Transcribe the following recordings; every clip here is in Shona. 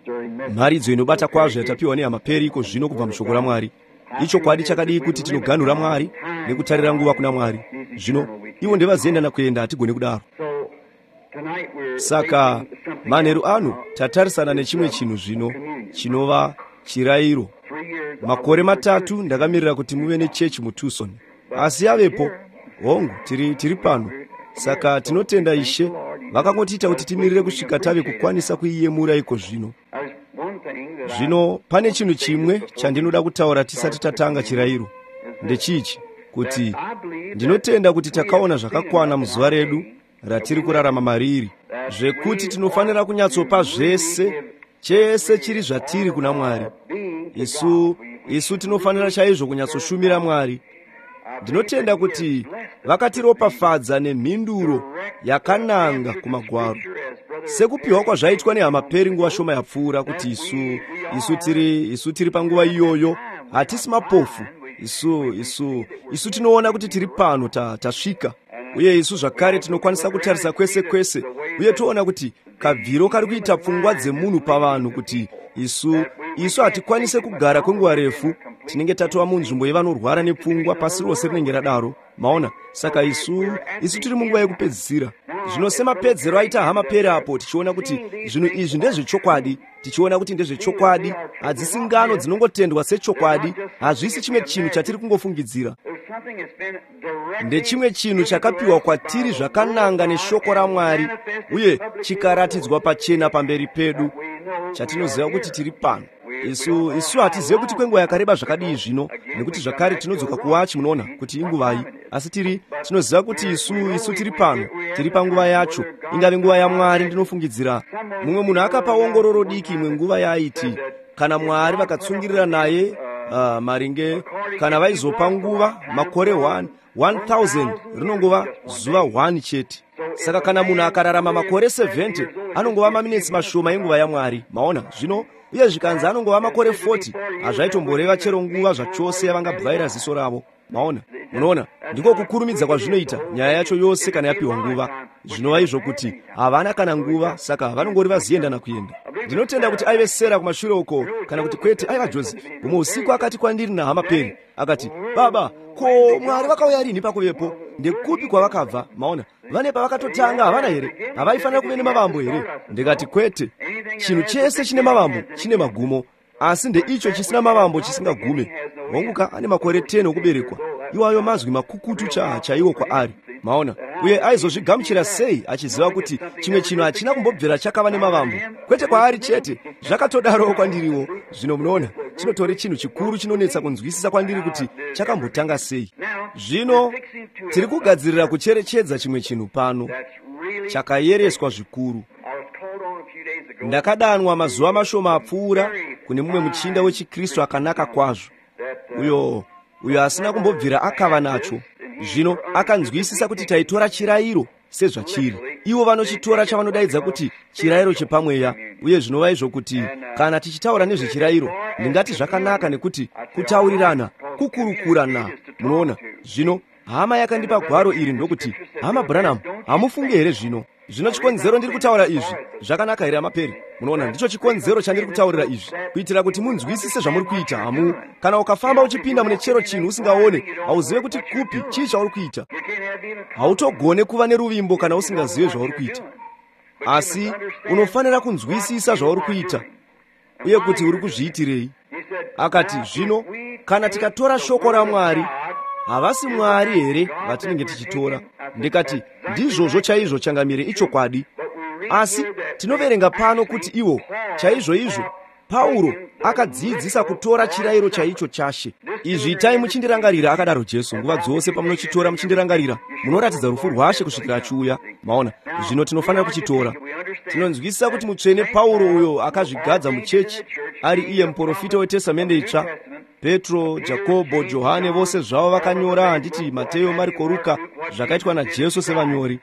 mharidzo inobata kwazvo yatapiwa nehama Peri iko zvino kubva mushoko raMwari. Ichokwadi chakadii kuti tinoganhura Mwari nekutarira nguva kuna Mwari. Zvino ivo ndevaziyendana kuenda, hatigone kudaro. Saka manheru ano tatarisana nechimwe chinhu zvino chinova chirayiro. Makore 3 ndakamirira kuti muve nechechi muTucson, asi yavepo hongu, tiri pano. Saka tinotenda Ishe vakangotiita kuti timirire kusvika tave kukwanisa kuiyemura iko zvino. Zvino pane chinhu chimwe chandinoda kutaura tisati tatanga chirayiro. Ndechichi kuti ndinotenda kuti takaona zvakakwana muzuva redu ratiri kurarama mariri, zvekuti tinofanira kunyatsopa zvese chese chiri zvatiri kuna Mwari. Isu tinofanira chaizvo kunyatsoshumira Mwari. Ndinotenda kuti vakatiropafadza nemhinduro yakananga kumagwaro, sekupiwa kwazvaitwa nehama Peri nguva shoma yapfuura, kuti isu tiri panguva iyoyo hatisi mapofu. Isu tinoona kuti tiri pano tasvika, uye isu zvakare tinokwanisa kutarisa kwese kwese, uye toona kuti kabviro kari kuita pfungwa dzemunhu pavanhu, kuti isu hatikwanise kugara kwenguva refu. Tinenge tatova munzvimbo yevanorwara nepfungwa pasi rose rinenge radaro, maona. Saka isu tiri munguva yekupedzisira. Zvino semapedzero aita hama Peri apo, tichiona kuti zvinhu izvi ndezvechokwadi, tichiona kuti ndezvechokwadi, hadzisi ngano dzinongotendwa sechokwadi, hazvisi chimwe chinhu chatiri kungofungidzira. Ndechimwe chinhu chakapiwa kwatiri zvakananga neshoko raMwari, uye chikaratidzwa pachena pamberi pedu, chatinoziva kuti tiri pano. Isu hatizive kuti kwenguva yakareba zvakadii zvino, nekuti zvakare tinodzoka kuwachi, munoona kuti inguvai, asi tinoziva kuti isu tiri pano, tiri panguva yacho, ingave nguva yaMwari. Ndinofungidzira mumwe munhu akapa ongororo diki imwe nguva yaaiti, kana Mwari vakatsungirira naye maringe, kana vaizopa nguva makore 1000 rinongova zuva 1 chete. Saka kana munhu akararama makore 70 anongova maminitsi mashoma enguva yaMwari, maona. Zvino uye zvikanzi anongova makore 40, hazvaitomboreva chero nguva zvachose yavangabvaira ziso ravo, maona. Munoona, ndiko kukurumidza kwazvinoita nyaya yacho yose kana yapiwa nguva. Zvinova izvo kuti havana kana nguva, saka vanongori vaziyendana kuenda. Ndinotenda kuti aive Sera kumashure uko, kana kuti kwete aiva Josefu. Umwe usiku akati kwandiri nahama Peri, akati, baba, ko Mwari vakauya rini pakuvepo? Ndekupi kwavakabva? Maona, vane pavakatotanga havana here? Havaifanira kuve nemavambo here? Ndikati kwete, chinhu chese chine mavambo chine magumo, asi ndeicho chisina mavambo chisingagume. Honguka ane makore 10 okuberekwa, iwayo mazwi makukutu chaiwo kwaari, maona. Uye aizozvigamuchira sei achiziva kuti chimwe chinhu hachina kumbobvira chakava nemavambo? Kwete kwaari chete, zvakatodarowo kwandiriwo. Zvino munoona, chinotori chinhu chikuru chinonetsa kunzwisisa kwandiri kuti chakambotanga sei. Zvino tiri kugadzirira kucherechedza chimwe chinhu pano chakayereswa zvikuru. Ndakadanwa mazuva mashoma apfuura kune mumwe muchinda wechiKristu akanaka kwazvo, uyo asina kumbobvira akava nacho. Zvino akanzwisisa kuti taitora chirayiro sezvachiri. Ivo vanochitora chavanodaidza kuti chirayiro chepamweya, uye zvinova izvo kuti kana tichitaura nezvechirayiro ndingati zvakanaka, nekuti kutaurirana kukurukurana, munoona. Zvino hama yakandipa gwaro iri ndokuti, hama Branham, hamufunge here zvino chikonzero ndiri kutaura izvi zvakanaka here hama Peri? Munoona, ndicho chikonzero chandiri kutaurira izvi, kuitira kuti munzwisise zvamuri kuita. Kana ukafamba uchipinda mune chero chinhu usingaone, hauzive kuti kupi chii chauri kuita. Hautogone kuva neruvimbo kana usingazive zvauri kuita, asi unofanira kunzwisisa zvauri kuita uye kuti uri kuzviitirei. Akati, zvino kana tikatora shoko raMwari, havasi Mwari here vatinenge tichitora? Ndikati, ndizvozvo chaizvo changamire ichokwadi, asi tinoverenga pano kuti ivo chaizvo Pauro akadzidzisa kutora chirayiro chaicho chashe. Izvi itai muchindirangarira, akadaro Jesu. Nguva dzose pamunochitora muchindirangarira, munoratidza rufu rwaShe kusvikira achiuya, maona. Zvino tinofanira kuchitora. Tinonzwisisa kuti mutsvene Pauro uyo akazvigadza muchechi, ari iye muprofita weTestamende itsva. Petro, Jakobho, Johane vose zvavo vakanyora, handiti Mateyo, Mariko, Luka, zvakaitwa naJesu sevanyori.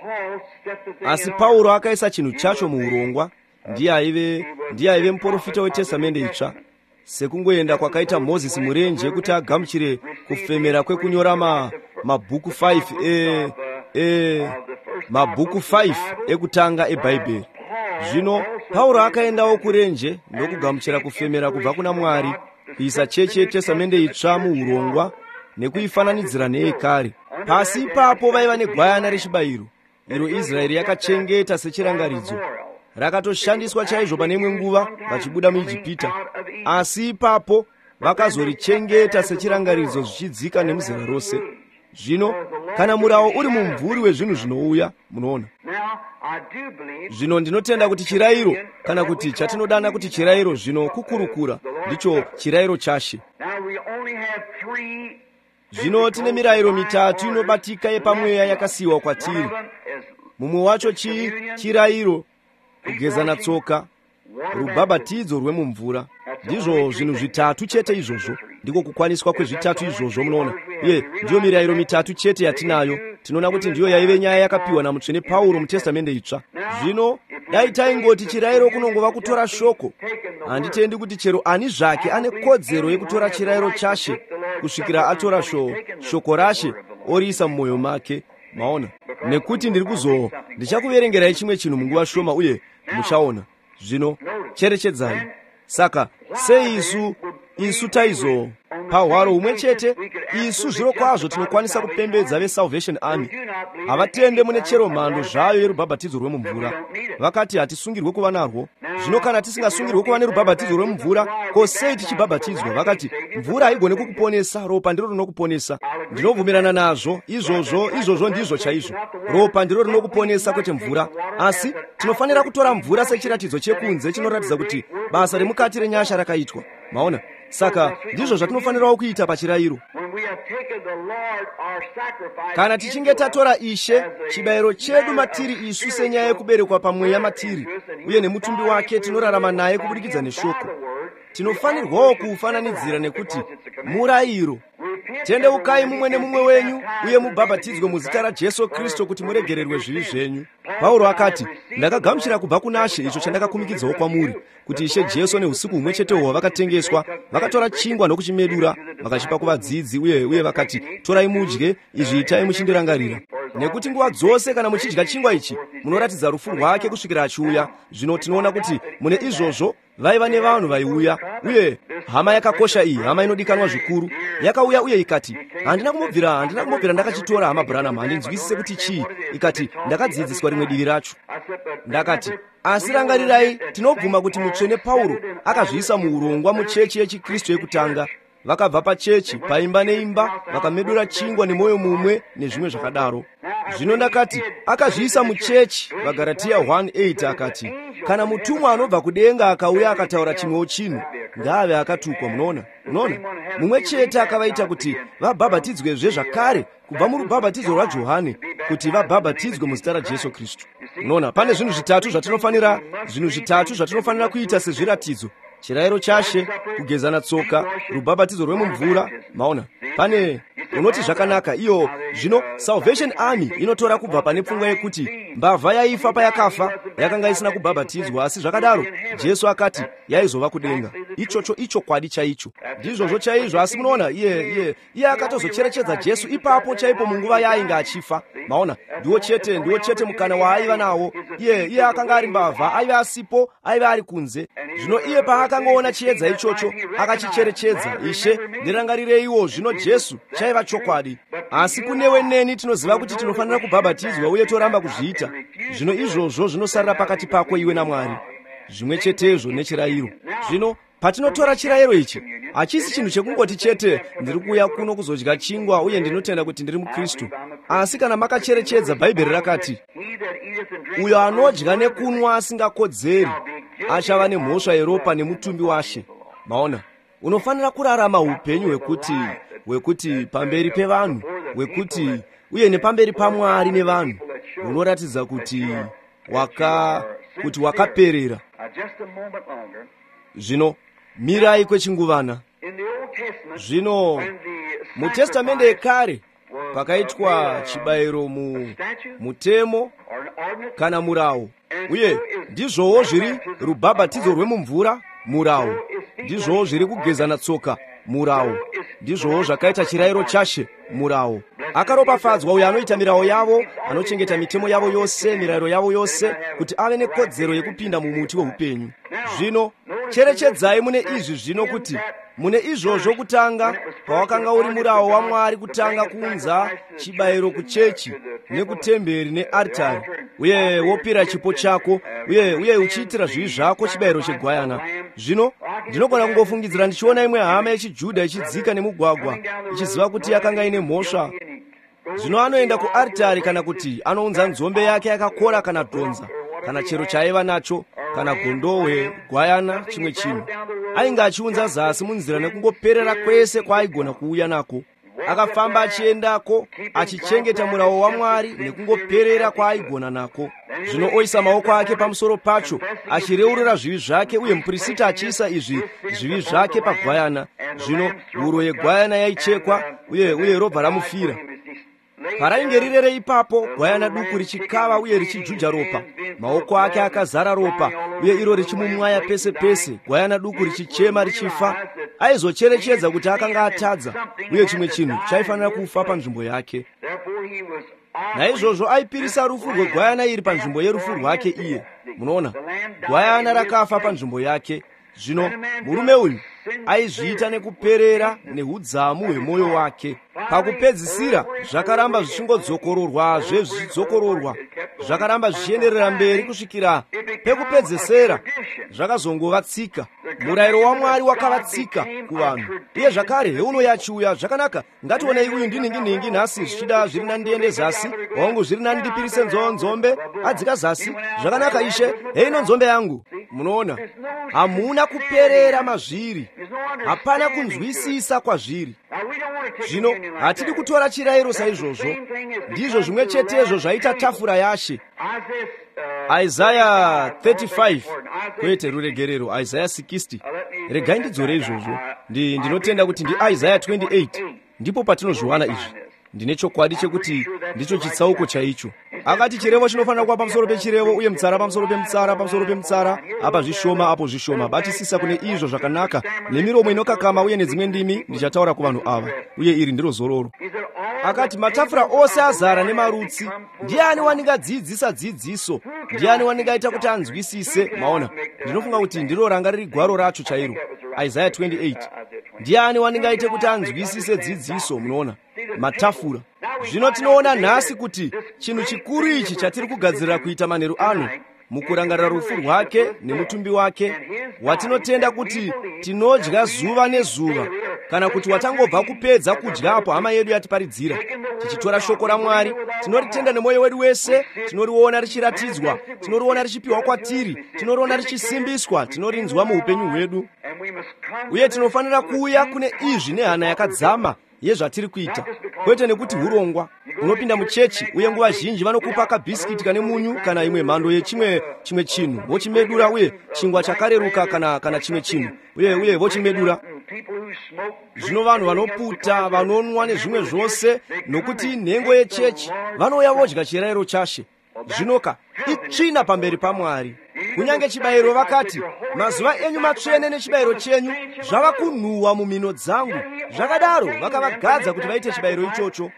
Asi Pauro akaisa chinhu chacho muurongwa. Ndiye aive muprofita weTestamende itsva, sekungoenda kwakaita Mozisi murenje kuti agamuchire kufemera kwekunyora mabhuku 5 ekutanga eBhaibheri. Zvino Paulo akaendawo kurenje ndokugamuchira kufemera kubva kuna Mwari, kuisa chechi yetesamende itsva muurongwa nekuifananidzira neyekare. Pasi ipapo vaiva negwayana rechibayiro, iro Israeri yakachengeta sechirangaridzo. Rakatoshandiswa chaizvo pane imwe nguva vachibuda muIjipita, asi ipapo vakazorichengeta sechirangaridzo zvichidzika nemuzera rose. Zvino kana murawo uri mumvuri wezvinhu zvinouya, munoona. Zvino ndinotenda kuti chirayiro, kana kuti chatinodana kuti chirayiro zvino kukurukura, ndicho chirayiro chashe. Zvino tine mirayiro mitatu inobatika yepamweya yakasiyiwa kwatiri. Mumwe wacho chirayiro, kugezana tsoka, rubhabhatidzo rwemumvura. Ndizvo zvinhu zvitatu chete izvozvo, ndiko kukwaniswa kwezvitatu izvozvo, munoona. Uye ndiyo mirayiro mitatu chete yatinayo. Tinoona kuti ndiyo yaive nyaya yakapiwa namutsvene Pauro muTestamende itsva. Zvino dai taingoti chirayiro kunongova kutora shoko, handitendi kuti chero ani zvake ane kodzero yekutora chirayiro chashe kusvikira atora shoko rashe oriisa mumwoyo make, maona. Nekuti ndichakuverengerai chimwe chinhu munguva shoma uye muchaona. Zvino cherechedzai. Saka sei isu taizo pahwaro humwe chete, isu zviro kwazvo tinokwanisa kupembedza veSalvation Army. Havatende mune chero mhando zvayo yerubhabhatidzo rwemumvura. Vakati hatisungirwe kuva narwo. Zvino kana tisingasungirwe kuva nerubhabhatidzo rwemumvura, ko sei tichibhabhatidzwa? Vakati mvura haigone kukuponesa, ropa ndiro rinokuponesa. Ndinobvumirana nazvo, izvozvo ndizvo chaizvo. Ropa ndiro rinokuponesa kwete mvura. Asi tinofanira kutora mvura sechiratidzo chekunze chinoratidza kuti basa remukati renyasha rakaitwa. Maona? Saka ndizvo zvatinofanirawo kuita pachirayiro. Kana tichinge tatora Ishe chibayiro chedu matiri isu senyaya yekuberekwa pamweya matiri, uye nemutumbi wake tinorarama naye kubudikidza neshoko, tinofanirwawo kuufananidzira nekuti murayiro. Tendeukai mumwe nemumwe wenyu uye mubhabhatidzwe muzita raJesu Kristu kuti muregererwe zvivi zvenyu. Pauro akati, ndakagamuchira kubva kuna She icho chandakakumikidzawo kwamuri, kuti Ishe Jesu neusiku humwe chetehwo vakatengeswa, vakatora chingwa nokuchimedura, vakachipa kuvadzidzi, uye vakati, torai mudye, izvi itai muchindirangarira. Nekuti nguva dzose kana muchidya chingwa ichi, munoratidza rufu rwake kusvikira achiuya. Zvino tinoona kuti mune izvozvo vaiva nevanhu vaiuya, uye hama yakakosha iyi, hama inodikanwa zvikuru, yakauya uye ikati, handina kumubvira ndakachitora hama Branham, handinzwisise kuti chii. Ikati, ndakadzidziswa rimwe divi racho. Ndakati, asi rangarirai, tinobvuma kuti mutsvene Pauro akazviisa muurongwa muchechi yechiKristu yekutanga. Vakabva pachechi, paimba neimba, vakamedura chingwa nemwoyo mumwe nezvimwe zvakadaro. Zvino ndakati, akazviisa muchechi. VaGaratia 1:8 akati, kana mutumwa anobva kudenga akauya akataura chimwewo chinhu, ngaave akatukwa. Munoona? Mumwe chete akavaita kuti vabhabhatidzwezve zvakare kubva murubhabhatidzo rwaJohane, kuti vabhabhatidzwe muzita raJesu Kristu. Munoona, pane zvinhu zvitatu zvatinofanira kuita sezviratidzo: chirayiro chashe, kugezana tsoka, rubhabhatidzo rwemumvura. Maona, pane unoti zvakanaka iyo. Zvino Salvation Army inotora kubva pane pfungwa yekuti mbavha yaifa payakafa yakanga isina kubhabhatidzwa, asi zvakadaro Jesu akati yaizova kudenga. Icho kwadi chaicho, ndizvozvo chaizvo. Asi munoona, iye akatozocherechedza Jesu ipapo chaipo munguva yaainga achifa. Maona, ndiwo chete mukana waaiva nawo. Iye akanga ari mbavha, aiva asipo, aiva ari kunze. Zvino iye paakangoona chiedza ichocho akachicherechedza. Ishe, ndirangarireiwo. Zvino Jesu chaiva chokwadi. Asi kunewe neni tinoziva kuti tinofanira kubhabhatidzwa uye toramba kuzviita. Zvino izvozvo zvinosarira pakati pako iwe naMwari, zvimwe chetezvo nechirayiro. Zvino patinotora chirayiro ichi, hachisi chinhu chekungoti chete ndiri kuuya kuno kuzodya chingwa uye ndinotenda kuti ndiri muKristu. Asi kana makacherechedza, Bhaibheri rakati, uyo anodya nekunwa asingakodzeri achava nemhosva yeropa nemutumbi waShe. Maona, unofanira kurarama upenyu hwekuti pamberi pevanhu, uye nepamberi paMwari nevanhu, unoratidza kuti wakaperera. Zvino mirai kwechinguvana. Zvino muTestamende yekare pakaitwa chibayiro mutemo kana murawo, uye ndizvowo zviri rubhabhatidzo rwemumvura, murawo. Ndizvowo zviri kugezana tsoka, murawo. Ndizvowo zvakaita chirayiro chashe, murawo. akaropafadzwa uyo anoita mirayiro yavo, anochengeta mitemo yavo yose, mirayiro yavo yose, kuti ave nekodzero yekupinda mumuti weupenyu. Zvino cherechedzai mune izvi zvino kuti mune izvozvo kutanga, pawakanga uri murawo waMwari, kutanga kuunza chibayiro kuchechi nekutemberi nearitari, uye wopira chipo chako, uye uchiitira zvivi zvako chibayiro chegwayana. Zvino ndinogona kungofungidzira ndichiona imwe hama yechiJudha ichidzika nemugwagwa, ichiziva kuti yakanga ine mhosva. Zvino anoenda kuaritari, kana kuti anounza nzombe yake yakakora, kana dhonza, kana chero chaiva nacho, kana gondowe, gwayana, chimwe chinhu. Ainge achiunza zasi munzira nekungoperera kwese kwaaigona kuuya nako. Akafamba achiendako, achichengeta murawo waMwari nekungoperera kwaaigona nako. Zvino oisa maoko ake pamusoro pacho, achireurura zvivi zvake, uye muprista achiisa zvivi zvake pagwayana. Zvino huro yegwayana yaichekwa, uye robva ramufira. Parainge rirere ipapo, gwayana duku richikava uye richijuja ropa, maoko ake akazara ropa, uye iro richimumwaya pese pese, gwayana duku richichema richifa. Aizocherechedza kuti akanga atadza, uye chimwe chinhu chaifanira kufa panzvimbo yake. Naizvozvo aipirisa rufu rwegwayana iri panzvimbo yerufu rwake iye. Munoona, gwayana rakafa panzvimbo yake. Zvino murume uyu aizviita nekuperera neudzamu hwemwoyo wake. Pakupedzisira zvakaramba zvichingodzokororwa zvezvidzokororwa, zvakaramba zvichienderera mberi kusvikira pekupedzisira zvakazongova tsika. Murayiro waMwari wakava tsika kuvanhu. Iye zvakare heuno yachiuya, zvakanaka, ngationei uyu ndiningi nhasi zvichida zviri nandiende zasi, wangu zviri nandipirise nzombe adzika zasi. Zvakanaka ishe, heino nzombe yangu. Munoona, hamuna kuperera mazviri, hapana kunzwisisa kwazviri. Zvino hatidi kutora chirayiro saizvozvo. Ndizvo zvimwe chetezvo zvaita tafura yaShe. Isaiah 35, kwete ruregerero, Isaiah 60. Regai ndidzore izvozvo. Ndinotenda kuti ndi Isaiah 28 ndipo patinozviwana izvi. Ndine chokwadi chekuti ndicho chitsauko chaicho. Akati chirevo chinofanira kuva pamusoro pechirevo, uye mutsara pamusoro pemutsara, pamusoro pemutsara, apa zvishoma apo zvishoma. Batisisa kune izvo zvakanaka, nemiromo inokakama uye nedzimwe ndimi ndichataura kuvanhu ava, uye iri ndiro zororo. Akati matafura ose azara nemarutsi. Ndiani wandingadzidzisa dzidziso? Ndiani wandingaita kuti anzwisise? Maona, ndinofunga kuti ndiro ranga riri gwaro racho chairo. Isaiah 28. Ndiani wandingaita kuti anzwisise dzidziso? Munoona, matafura. Zvino tinoona nhasi kuti chinhu chikuru ichi chatiri kugadzirira kuita manheru ano, mukurangarira rufu rwake nemutumbi wake, watinotenda kuti tinodya zuva nezuva, kana kuti watangobva kupedza kudyapo hama yedu yatiparidzira. Tichitora shoko raMwari, tinoritenda nemwoyo wedu wese, tinoriona richiratidzwa, tinoriona richipiwa kwatiri, tinoriona richisimbiswa, tinorinzwa muupenyu hwedu. Uye tinofanira kuuya kune izvi nehana yakadzama yezvatiri kuita, kwete nekuti urongwa. Unopinda muchechi, uye nguva zhinji vanokupa kabhisikiti kane munyu kana imwe mhando yechimwe chinhu, vochimedura, uye chingwa chakareruka kana chimwe chinhu, uye vochimedura. Zvino vanhu vanoputa, vanonwa nezvimwe zvose, nokuti nhengo yechechi vanouya vodya chirayiro chaShe. Zvinoka itsvina pamberi paMwari. Kunyange chibayiro vakati, mazuva enyu matsvene nechibayiro chenyu zvava kunhuhwa mumhino dzangu. Zvakadaro vakavagadza kuti vaite chibayiro ichocho.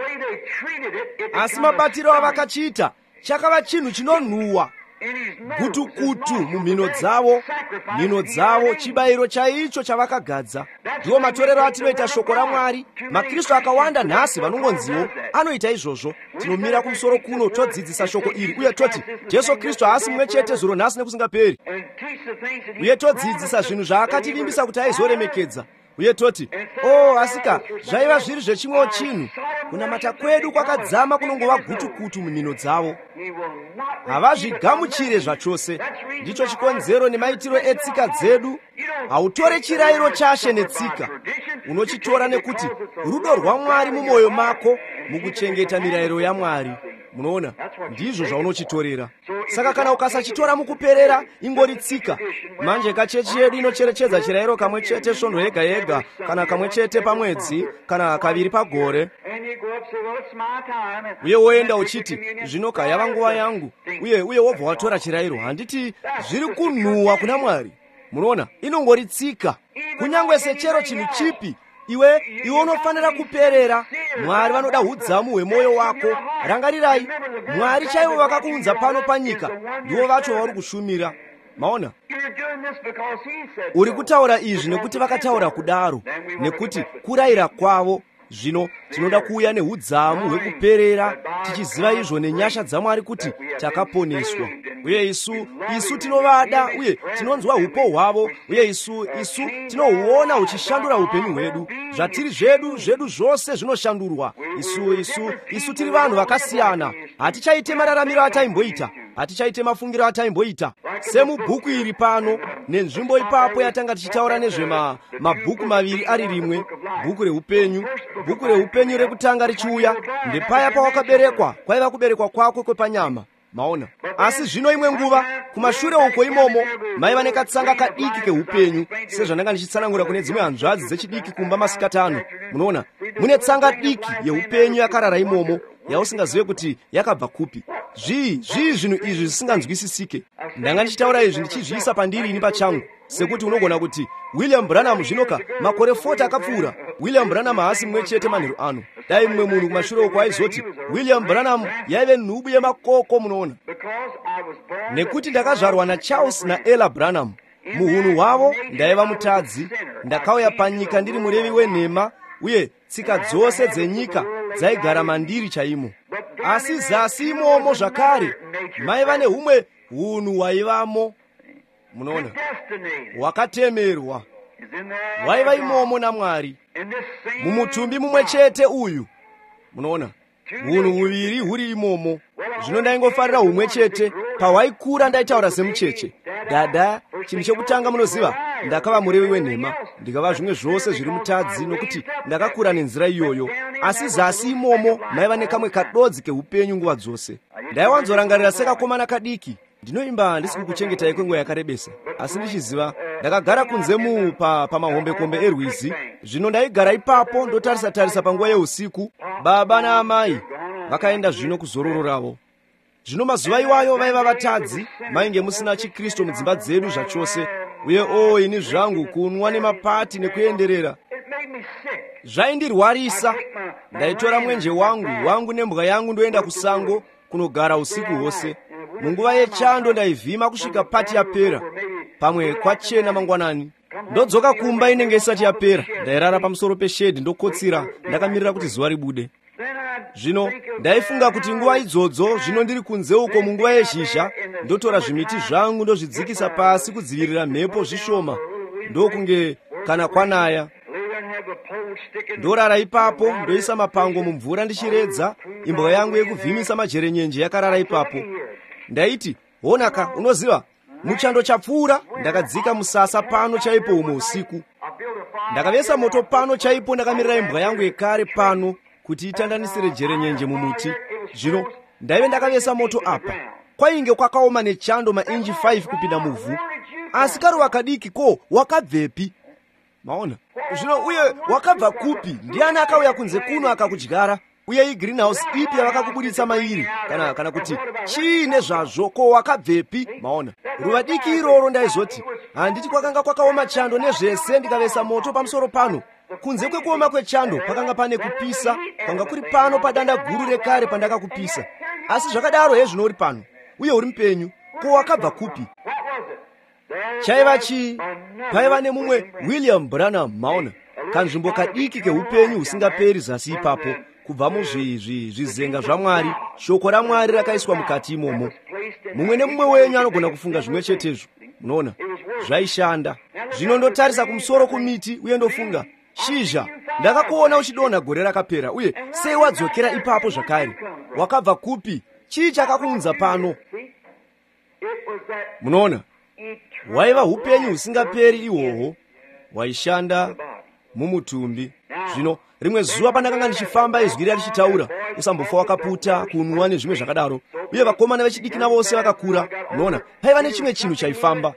Asi mabatiro avakachiita chakava chinhu chinonhuhwa gutukutu mumhino dzavo, chibayiro chaicho chavakagadza. Ndiwo matorero atinoita shoko raMwari. maKristu akawanda nhasi vanongonziwo anoita izvozvo. Tinomira kumusoro kuno todzidzisa shoko iri, uye toti Jesu Kristu haasi mumwe chete zuro nhasi nekusingaperi, uye todzidzisa zvinhu zvaakativimbisa kuti aizoremekedza. Uye toti, asika zvaiva zviri zvechimwewo chinhu. Kunamata kwedu kwakadzama kunongova gutukutu mumhino dzavo. Havazvigamuchire zvachose. Ndicho chikonzero nemaitiro etsika dzedu. Hautore chirayiro chaShe netsika, unochitora nekuti rudo rwaMwari mumwoyo mako, mukuchengeta mirayiro yaMwari. Munoona, ndizvo zvaunochitorera. Saka kana ukasachitora mukuperera, ingori tsika. Manje kachechi yedu inocherechedza chirayiro kamwe chete svondo yega yega, kana kamwe chete pamwedzi, kana kaviri pagore. Uye woenda uchiti, zvinoka yava nguva yangu, uye wobva watora chirayiro. Handiti zviri kunhuhwa kuna Mwari. Munoona, inongori tsika. Kunyange sechero chinhu chipi, iwe unofanira kuperera. Mwari vanoda udzamu hwemoyo wako. Rangarirai, Mwari chaivo vakakuunza pano panyika ndivo vacho vauri kushumira. Maona, uri kutaura izvi nekuti vakataura kudaro, nekuti kurayira kwavo. Zvino tinoda kuuya neudzamu hwekuperera, tichiziva izvo nenyasha dzaMwari kuti takaponeswa. Uye isu tinovada uye tinonzwa upo hwavo, uye isu tinohuona huchishandura upenyu hwedu. Zvatiri zvedu zvose zvinoshandurwa. Isu tiri vanhu vakasiyana. Hatichaite mararamiro ataimboita, hatichaite mafungiro ataimboita. Semubhuku iri pano, nenzvimbo ipapo yatanga tichitaura nezvemabhuku maviri ari rimwe, bhuku reupenyu. Bhuku reupenyu rekutanga richiuya, ndepaya pawakaberekwa, kwaiva kuberekwa kwako kwepanyama. Maona, asi zvino imwe nguva kumashure uko imomo maiva nekatsanga kadiki keupenyu, sezvandanga ndichitsanangura kune dzimwe hanzvadzi dzechidiki kumba masikati ano. Munoona, mune tsanga diki yeupenyu yakarara imomo, yausingazive kuti yakabva kupi. Zvii zvinhu izvi zvisinganzwisisike. Ndanga ndichitaura izvi ndichizviisa pandiri ini pachangu, sekuti unogona kuti William Branham zvinoka makore 40 akapfuura. William Branham haasi mumwe chete manheru ano. Dai mumwe munhu kumashure uko aizoti William Branham yaive nhubu yemakoko. Munoona, nekuti ndakazvarwa naCharles naElla Branham. Muhunhu hwavo ndaiva mutadzi. Ndakauya panyika ndiri murevi wenhema, uye tsika dzose dzenyika dzaigara mandiri chaimo. Asi zasi imomo zvakare maiva nehumwe hunhu hwaivamo. Munoona, hwakatemerwa hwaiva imomo naMwari mumutumbi mumwe chete uyu. Munoona, hunhu huviri huri imomo. Zvino ndaingofarira humwe chete. Pahwaikura ndaitaura semucheche. Dada, chinhu chekutanga munoziva, ndakava murevi wenhema, ndikava zvimwe zvose zviri mutadzi, nokuti ndakakura nenzira iyoyo. Asi zasi imomo maiva nekamwe kadodzi keupenyu nguva dzose. Ndaiwanzorangarira sekakomana kadiki. Ndinoimba ndisi kukuchengetai kwenguva yakarebesa, asi ndichiziva ndakagara kunze pamahombekombe erwizi. Zvino ndaigara ipapo ndotarisa panguva yeusiku. Baba naamai vakaenda zvino kuzororo ravo. Zvino mazuva iwayo vaiva vatadzi, mainge musina chiKristu mudzimba dzedu zvachose. Uye ini zvangu kunwa nemapati nekuenderera zvaindirwarisa. Ndaitora mwenje wangu nembwa yangu ndoenda kusango kunogara usiku hwose. Munguva yechando ndaivhima kusvika pati yapera, pamwe kwachena mangwanani. Ndodzoka kumba inenge isati yapera. Ndairara pamusoro peshedhi ndokotsira, ndakamirira kuti zuva ribude. Zvino ndaifunga kuti nguva idzodzo, zvino ndiri kunze uko munguva yezhizha, ndotora zvimiti zvangu ndozvidzikisa pasi kudzivirira mhepo zvishoma, ndokunge kana kwanaya. Ndorara ipapo, ndoisa mapango mumvura ndichiredza. Imbwa yangu yekuvhimisa majerenyenje yakarara ipapo. Ndaiti, honaka, unoziva, muchando chapfuura. Ndakadzika musasa pano chaipo umo usiku. Ndakavesa moto pano chaipo. Ndakamirira imbwa yangu yekare pano kuti itandanisire jerenyenje mumuti. Zvino ndaive ndakavesa moto apa. Kwainge kwakaoma nechando mainji 5 kupinda muvhu. Asi karuva kadiki ko wakabvepi? Maona, zvino uye wakabva kupi? Ndiani akauya kunze kuno akakudyara? Uye greenhouse ipi yavakakubuditsa mairi? Kana kuti chiine zvazvo, ko wakabvepi? Maona, ruva diki iroro ndaizoti handiti kwakanga kwakaoma chando nezvese ndikavesa moto pamusoro pano. Kunze kwekuoma kwechando pakanga pane kupisa, kwanga kuri pano padanda guru rekare pandakakupisa. Asi zvakadaro hezvino uri pano, uye uri mupenyu. Ko wakabva kupi? Chaiva paiva nemumwe William Branham. Maona, kanzvimbo kadiki keupenyu husingaperi zasi ipapo. Kubva muzvizenga zvaMwari, shoko raMwari rakaiswa mukati imomo. Mumwe nemumwe wenyu anogona kufunga zvimwe chetezvo. Munoona, zvaishanda. Zvino ndotarisa kumusoro kumiti uye ndofunga, shizha, ndakakuona uchidonha gore rakapera, uye sei wadzokera ipapo zvakare? Wakabva kupi? Chii chakakuunza pano? Munoona, waiva upenyu husingaperi ihwohwo, waishanda mumutumbi. Zvino rimwe zuva pandakanga ndichifamba, izwi richitaura, usambofa wakaputa, kunwa nezvimwe zvakadaro. Uye vakomana vechidiki navo vose vakakura. Munoona, paiva nechimwe chinhu chaifamba.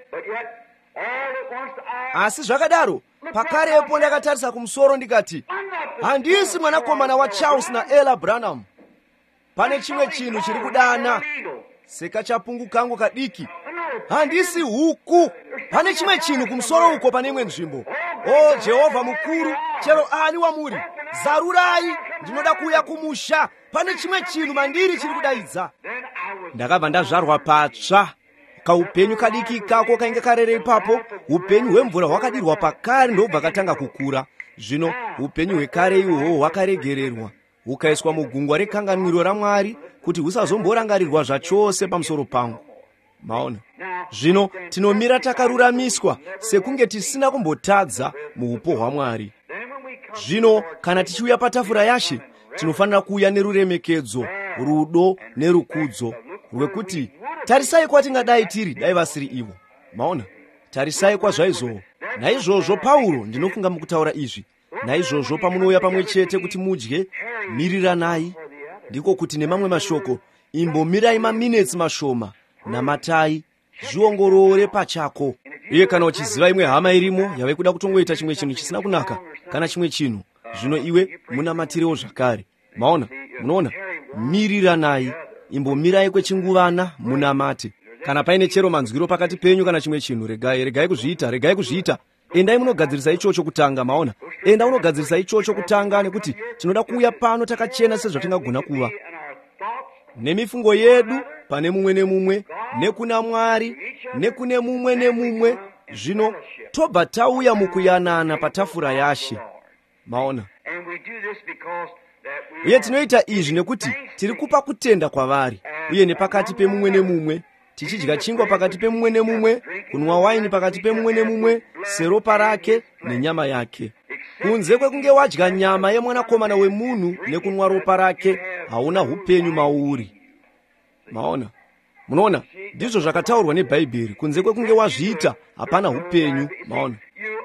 Asi zvakadaro, pakarepo ndakatarisa kumusoro ndikati, handisi mwanakomana waCharles naElla Branham. Pane chimwe chinhu chiri kudana, sekachapungu kangu kadiki. Handisi huku. Pane chimwe chinhu kumusoro uko pane imwe nzvimbo. o Jehovha mukuru, chero ani wamuri, zarurai, ndinoda kuuya kumusha, pane chimwe chinhu mandiri chiri kudaidza. Ndakabva ndazvarwa patsva, kaupenyu kadiki kako kainge karere ipapo, upenyu hwemvura hwakadirwa pakare ndobva katanga kukura. Zvino upenyu hwekare ihwo hwakaregererwa, hukaiswa mugungwa rekanganwiro raMwari kuti husazomborangarirwa zvachose pamusoro pangu. Maona, zvino tinomira takaruramiswa sekunge tisina kumbotadza muupo hwaMwari. Zvino kana tichiuya patafura yaShe, tinofanira kuuya neruremekedzo, rudo nerukudzo rwekuti tarisai kwatingadai tiri dai vasiri ivo. Maona, tarisai kwazvaizvo. Naizvozvo Pauro ndinofunga mukutaura izvi, naizvozvo pamunouya pamwe chete kuti mudye, miriranai, ndiko kuti nemamwe mashoko, imbomirai maminitsi mashoma, namatai, zviongorore pachako. Uye kana uchiziva imwe hama irimo yave kuda kutongoita chimwe chinhu chisina kunaka kana chimwe chinhu, zvino iwe munamatirewo zvakare. Maona, munoona, miriranai, imbomirai kwechinguvana munamate. Kana paine chero manzwiro pakati penyu kana chimwe chinhu, regai kuzviita. Endai munogadzirisa ichocho kutanga. Maona, enda unogadzirisa ichocho kutanga, nekuti tinoda kuuya pano takachena sezvatingagona kuva. Nemifungo yedu pane mumwe nemumwe, nekuna Mwari, nekune mumwe nemumwe, zvino tobva tauya mukuyanana patafura yaShe. Maona, uye tinoita izvi nekuti tiri kupa kutenda kwavari, uye nepakati pemumwe nemumwe, tichidya chingwa pakati pemumwe nemumwe, kunwa waini pakati pemumwe nemumwe, seropa rake nenyama yake. Kunze kwekunge wadya nyama yemwanakomana wemunhu nekunwa ropa rake, hauna upenyu mauri. Maona, munoona, ndizvo zvakataurwa neBhaibheri. Kunze kwekunge wazviita, hapana upenyu. Maona,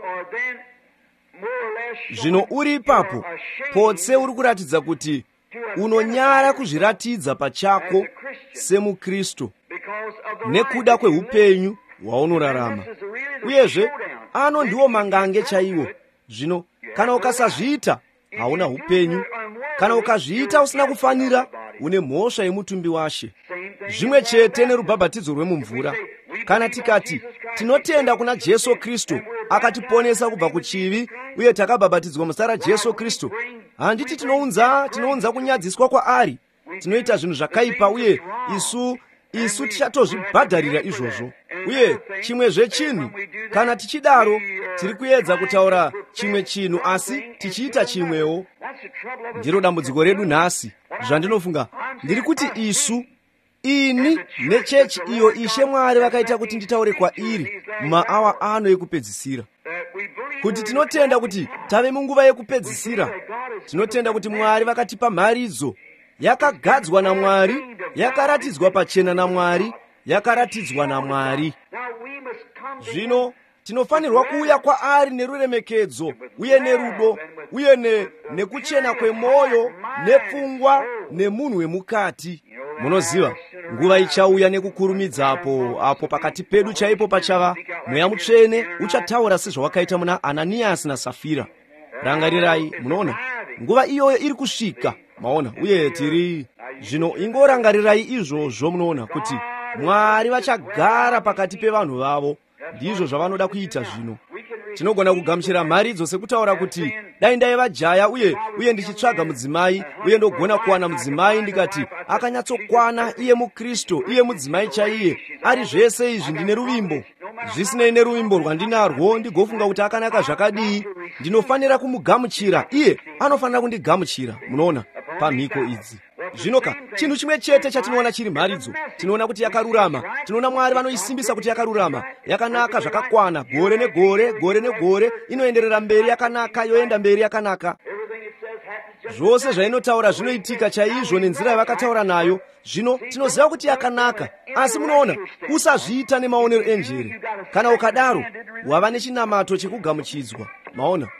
zvino uri ipapo, potse uri kuratidza kuti unonyara kuzviratidza pachako semuKristu nekuda kweupenyu hwaunorarama. Uyezve, ano ndiwo mangange chaiwo. Zvino kana ukasazviita, hauna upenyu. Kana ukazviita usina kufanira, une mhosva yemutumbi waShe. Zvimwe chete nerubhabhatidzo rwemumvura. Kana tikati tinotenda kuna Jesu Kristu akatiponesa kubva kuchivi, uye takabhabhatidzwa muzita raJesu Kristu, handiti tinounza kunyadziswa kwaari. Tinoita zvinhu zvakaipa, uye isu tichatozvibhadharira izvozvo. Uye chimwezve chinhu, kana tichidaro, tiri kuedza kutaura chimwe chinhu asi tichiita chimwewo. Ndiro dambudziko redu nhasi. Zvandinofunga ndiri kuti ini nechechi iyo Ishe Mwari vakaita kuti nditaure kwairi maawa ano ekupedzisira, kuti tinotenda kuti tave munguva yekupedzisira. Tinotenda kuti Mwari vakatipa mharidzo yakagadzwa naMwari, yakaratidzwa pachena naMwari, yakaratidzwa naMwari. Zvino tinofanirwa kuuya kwaari neruremekedzo, uye nerudo, uye nekuchena kwemwoyo, nepfungwa, nemunhu wemukati. Munoziva, nguva ichauya nekukurumidzapo, apo pakati pedu chaipo pachava Mweya Mutsvene uchataura sezvawakaita muna Ananiasi naSafira. Rangarirai, munoona, nguva iyoyo iri kusvika. Maona, uye tiri zvino, ingorangarirai izvozvo. Munoona kuti Mwari vachagara pakati pevanhu vavo. Ndizvo zvavanoda kuita zvino. Tinogona kugamuchira mharidzo sekutaura kuti dai ndaiva jaya uye ndichitsvaga mudzimai, uye ndogona kuwana mudzimai ndikati akanyatsokwana, iye muKristu, iye mudzimai chaiye, ari zvese izvi ndine ruvimbo. Zvisinei neruvimbo rwandinarwo, ndigofunga kuti akanaka zvakadii, ndinofanira kumugamuchira, iye anofanira kundigamuchira. Munoona, pamhiko idzi. Zvinoka, chinhu chimwe chete chatinoona chiri mharidzo. Tinoona kuti yakarurama. Tinoona Mwari vanoisimbisa kuti yakarurama, yakanaka zvakakwana, gore negore, inoenderera mberi yakanaka, yoenda mberi yakanaka. Zvose zvainotaura zvinoitika chaizvo nenzira yavakataura nayo. Zvino tinoziva kuti yakanaka, asi munoona, usazviita nemaonero enjere. Kana ukadaro, wava nechinamato chekugamuchidzwa. Maona,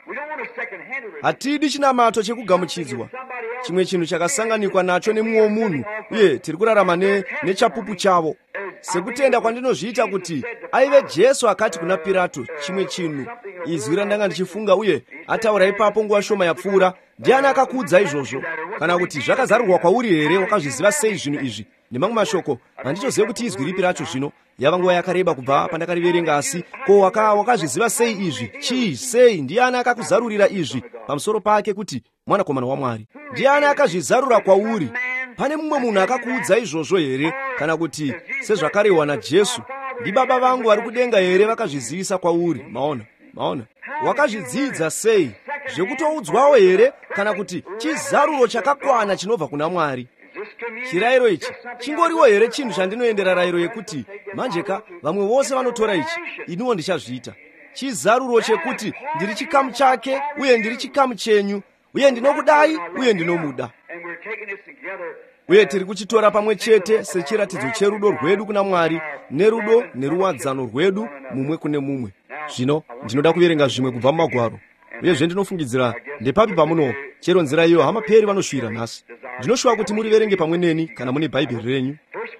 hatidi chinamato chekugamuchidzwa, chimwe chinhu chakasanganikwa nacho nemumwe munhu, uye tiri kurarama nechapupu chavo. Sekutenda kwandinozviita kuti aive Jesu akati kuna Pirato chimwe chinhu, izwi randanga ndichifunga, uye ataura ipapo nguva shoma yapfuura, ndiani akakuudza izvozvo? Kana kuti zvakazarurwa kwauri here? Wakazviziva sei zvinhu izvi? ndi mamwe mashoko handichozive kuti izwi ripi racho zvino yava nguva yakareba kubva pandakariverenga, asi ko wakazviziva sei izvi? Chii? Sei? Ndiani akakuzarurira izvi pamusoro pake kuti mwanakomana wa Mwari? Ndiani akazvizarura kwauri? Pane mumwe munhu akakuudza izvozvo here? Kana kuti sezvakarehwa naJesu, ndi Baba vangu vari kudenga here vakazvizivisa kwauri? Maona wakazvidzidza sei? Zvekutoudzwawo here? Kana kuti chizaruro chakakwana chinobva kuna Mwari? Chirayiro ichi chingoriwo here chinhu chandinoendera rayiro yekuti manjeka vamwe vose vanotora ichi, iniwo ndichazviita? Chizaruro chekuti ndiri chikamu chake uye ndiri chikamu chenyu, uye ndinokudai uye ndinomuda, uye tiri kuchitora pamwe chete sechiratidzo cherudo rwedu kuna Mwari nerudo neruwadzano rwedu mumwe kune mumwe. Zvino ndinoda kuverenga zvimwe kubva mumagwaro, uyezve ndinofungidzira ndepapi pamuno chero nzira iyo hamaperi vanosvira nhasi. Ndinoshuva kuti muriverenge pamwe neni kana mune bhaibheri renyu.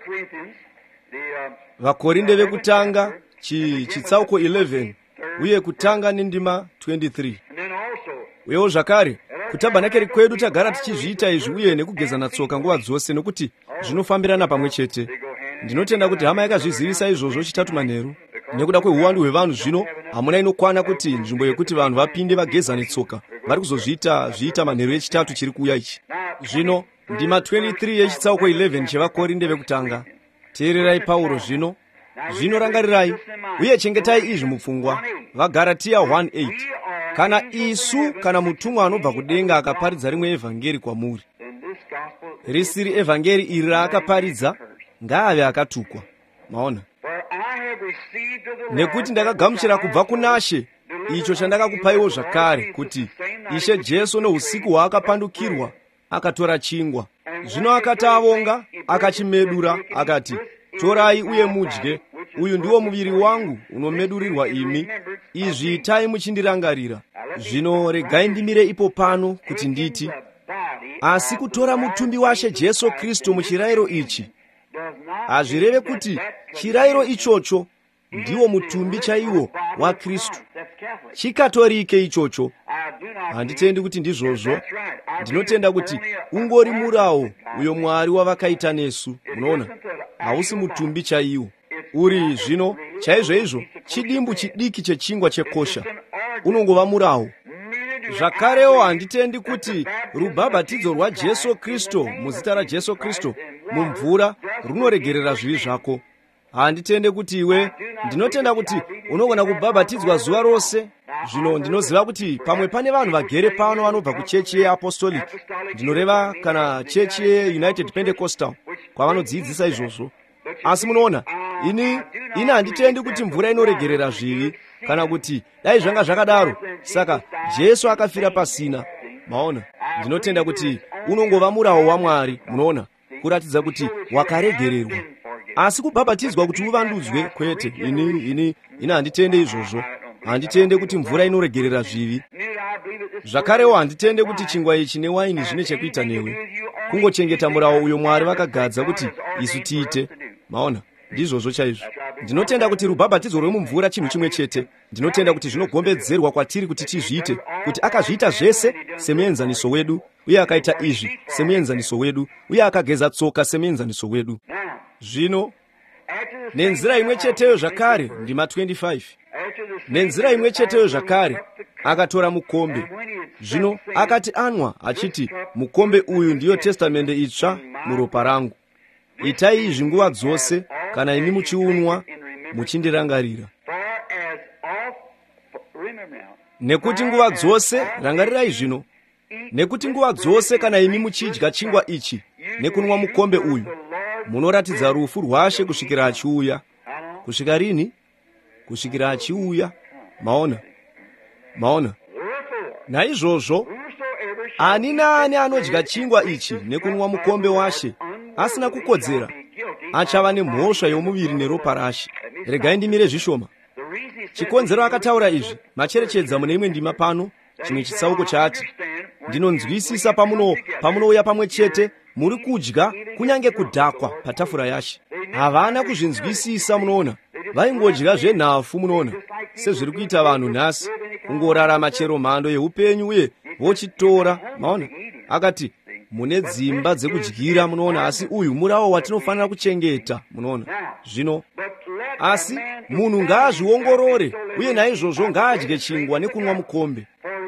Vakorinde vekutanga chitsauko 11 uye kutanga nendima 23. Uyewo zvakare kutabhanakeri kwedu tagara tichizviita izvi uye nekugezana tsoka nguva dzose, nokuti zvinofambirana pamwe chete. Ndinotenda kuti hama yakazvizivisa izvozvo chitatu manheru. Nekuda kweuwandu hwevanhu zvino hamuna inokwana kuti nzvimbo yekuti vanhu vapinde vagezane tsoka vari kuzozviita manheru echitatu chiri kuuya ichi. Zvino ndima 23 yechitsauko 11 chevakorinde vekutanga. Teererai Pauro zvino rangarirai uye chengetai izvi mupfungwa. vaGaratia 1:8. Kana isu kana mutumwa anobva kudenga akaparidza rimwe evhangeri kwamuri, risiri evhangeri iri raakaparidza, ngaave akatukwa. Maona, nekuti ndakagamuchira kubva kuna She icho chandakakupaiwo zvakare, kuti Ishe Jesu nousiku hwaakapandukirwa akatora chingwa. Zvino akati avonga, akachimedura akati, torai uye mudye, uyu ndiwo muviri wangu unomedurirwa imi, izvi itai muchindirangarira. Zvino regai ndimire ipo pano kuti nditi, asi kutora mutumbi waShe Jesu Kristu muchirayiro ichi hazvireve kuti chirayiro ichocho ndiwo mutumbi chaiwo wa Kristu. Chikatorike ichocho. Handitendi kuti ndizvozvo. Ndinotenda kuti ungori murawo uyo Mwari wavakaita nesu. Unoona, hausi mutumbi chaiwo. Uri zvino chaizvo chidimbu chidiki chechingwa chekosha, unongova murawo. Zvakarewo handitendi kuti rubhabhatidzo rwaJesu Kristu muzita raJesu Kristu mumvura runoregerera zvivi zvako. Handitende kuti iwe, ndinotenda kuti unogona kubhabhatidzwa zuva rose. Zvino ndinoziva kuti pamwe pane vanhu vagere pano vanobva kuchechi yeapostolic, ndinoreva kana chechi yeUnited Pentecostal, kwavanodzidzisa izvozvo. Asi munoona, ini handitendi kuti mvura inoregerera zvivi, kana kuti dai zvanga zvakadaro saka Jesu akafira pasina. Maona, ndinotenda kuti unongova murawo waMwari, munoona, kuratidza kuti wakaregererwa. Asi kubhabhatidzwa kuti uvandudzwe, kwete. Ini handitende izvozvo. Handitende kuti mvura inoregerera zvivi. Zvakarewo handitende kuti chingwa ichi newaini zvine chekuita newe. Kungochengeta murawo uyo Mwari vakagadza kuti isu tiite. Maona, ndizvozvo chaizvo. Ndinotenda kuti rubhabhatidzo rwemumvura chinhu chimwe chete. Ndinotenda kuti zvinogombedzerwa kwatiri kuti tizviite, kuti akazviita zvese semuenzaniso wedu, uye akaita izvi semuenzaniso wedu, uye akageza tsoka semuenzaniso wedu. Zvino nenzira imwe cheteyo zvakare, ndima 25. Nenzira imwe cheteyo zvakare akatora mukombe. Zvino akati anwa achiti, mukombe uyu ndiyo testamende itsva muropa rangu. Itai izvi nguva dzose kana imi muchiunwa muchindirangarira. Nekuti nguva dzose, rangarirai zvino, nekuti nguva dzose kana imi muchidya chingwa ichi nekunwa mukombe uyu, munoratidza rufu rwaShe kusvikira achiuya. Kusvika rini? Kusvikira achiuya. Maona. Naizvozvo, ani naani anodya chingwa ichi nekunwa mukombe waShe asina kukodzera achava nemhosva yomuviri neropa raShe. Regai ndimire zvishoma. Chikonzero akataura izvi macherechedza mune imwe ndima pano, chimwe chitsauko chati, ndinonzwisisa pamunouya pamwe chete muri kudya kunyange kudhakwa patafura yaShe. Havana kuzvinzwisisa, munoona, vaingodya zvenhafu, munoona, sezviri kuita vanhu nhasi, kungorarama chero mhando yeupenyu uye vochitora. Maona, akati mune dzimba dzekudyira, munoona, asi uyu murawo watinofanira kuchengeta, munoona. Zvino asi munhu ngaazviongorore, uye naizvozvo ngaadye chingwa nekunwa mukombe,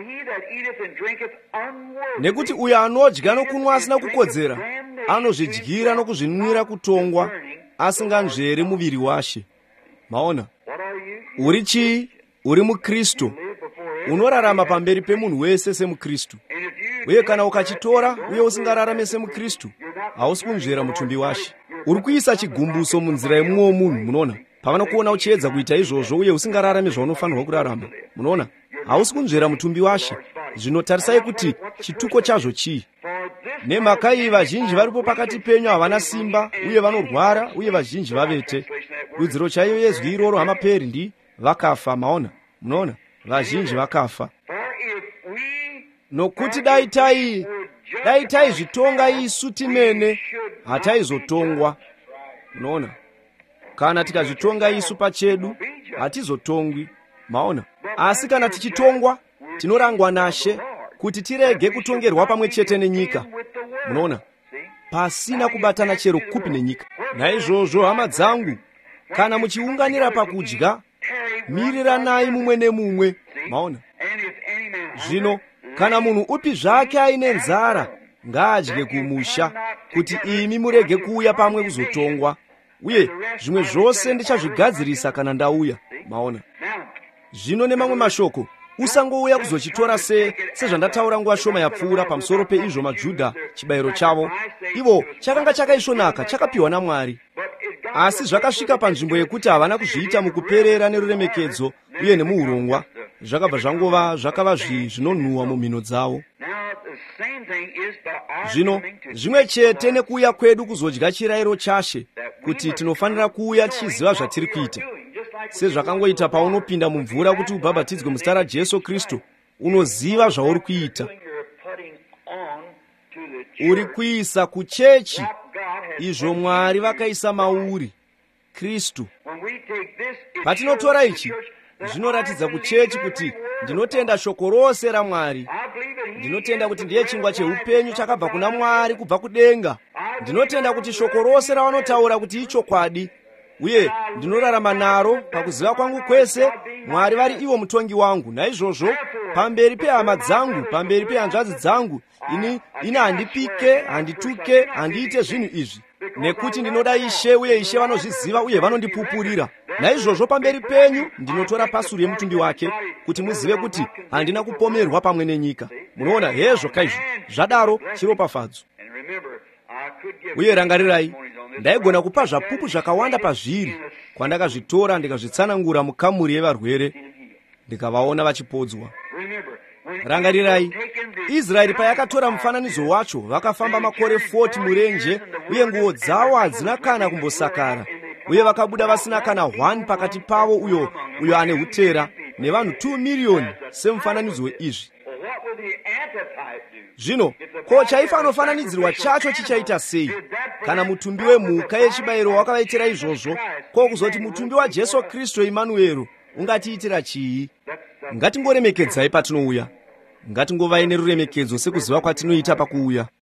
nekuti uyo anodya nokunwa asina kukodzera anozvidyira nokuzvinwira kutongwa, asinganzvere muviri washe. Maona, uri chii? Uri muKristu, unorarama pamberi pemunhu wese semuKristu. Uye kana ukachitora uye usingararame semuKristu, hausi kunzvera mutumbi washe. Uri kuisa chigumbuso munzira yemumwe munhu, munoona. Pavana kuona uchiedza kuita izvozvo uye usingararame zvaunofanirwa kurarama, munoona, hausi kunzvera mutumbi washe. Zvino tarisai kuti chituko chazvo chii. Nemhaka iyi vazhinji varipo pakati penyu havana simba uye vanorwara, uye vazhinji vavete. Rudziro chaiyo yezwi iroro hamaperi ndi vakafa. Maona, munoona, vazhinji vakafa. Nokuti dai taizvitonga isu timene, hataizotongwa. Munoona, kana tikazvitonga isu pachedu hatizotongwi. Maona, asi kana tichitongwa tinorangwa naShe kuti tirege kutongerwa pamwe chete nenyika. Munoona, pasina kubatana chero kupi nenyika. Naizvozvo hama dzangu, kana muchiunganira pakudya, miriranai mumwe nemumwe. Maona, zvino kana munhu upi zvake aine nzara, ngaadye kumusha, kuti imi murege kuuya pamwe kuzotongwa, uye zvimwe zvose ndichazvigadzirisa kana ndauya. Maona, zvino nemamwe mashoko, usangouya kuzochitora sezvandataura nguva shoma yapfuura pamusoro peizvo maJudha chibayiro chavo. Ivo chakanga chakaisvonaka, chakapiwa naMwari, asi zvakasvika panzvimbo yekuti havana kuzviita mukuperera neruremekedzo uye nemuurongwa, zvakabva zvakava zvinonhuhwa mumhino dzavo. Zvino zvimwe chete nekuuya kwedu kuzodya chirayiro chaShe, kuti tinofanira kuuya tichiziva zvatiri kuita. Sezvakangoita paunopinda mumvura kuti ubhabhatidzwe muzita raJesu Kristu, unoziva zvauri kuita. Uri kuisa kuchechi izvo Mwari vakaisa mauri, Kristu. Patinotora ichi, zvinoratidza kuchechi kuti ndinotenda shoko rose raMwari. Ndinotenda kuti ndiye chingwa cheupenyu chakabva kuna Mwari kubva kudenga. Ndinotenda kuti shoko rose ravanotaura kuti ichokwadi, uye ndinorarama naro pakuziva kwangu kwese, Mwari vari ivo mutongi wangu. Naizvozvo, pamberi pehama dzangu, pamberi pehanzvadzi dzangu, ini handipike, handituke, handiite zvinhu izvi, nekuti ndinoda Ishe, uye Ishe vanozviziva uye vanondipupurira. Naizvozvo pamberi penyu ndinotora pasuri yemutumbi wake, kuti muzive kuti handina kupomerwa pamwe nenyika. Munoona, hezvo kaizvo zvadaro chiropafadzo. Uye rangarirai, ndaigona kupa zvapupu zvakawanda pazviri kwandakazvitora ndikazvitsanangura mukamuri yevarwere, ndikavaona vachipodzwa. Rangarirai, Israeri payakatora mufananidzo wacho, vakafamba makore 40 murenje, uye nguo dzavo hadzina kana kumbosakara, uye vakabuda vasina kana 1 pakati pavo uyo ane hutera, nevanhu 2 miriyoni semufananidzo weizvi. Zvino, ko chaifanofananidzirwa chacho chichaita sei? Kana mutumbi wemhuka yechibayiro wakavaitira izvozvo, ko kuzoti mutumbi waJesu Kristu Emanuero ungatiitira chii? Ngatingoremekedzai patinouya. Ngatingovai neruremekedzo sekuziva kwatinoita pakuuya.